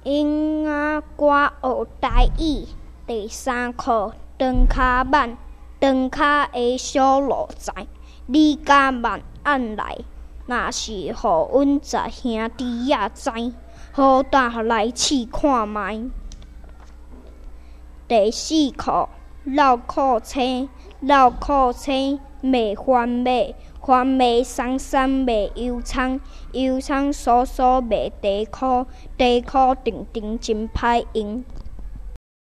英仔我学台语第3课长骹慢，长骹的小路仔，你甲慢按来。若是互阮十兄弟仔知，好大来试看觅。第4课绕口星，绕口星袂翻马，翻马送送袂油葱，油葱酥酥袂地箍，地箍定定真歹用。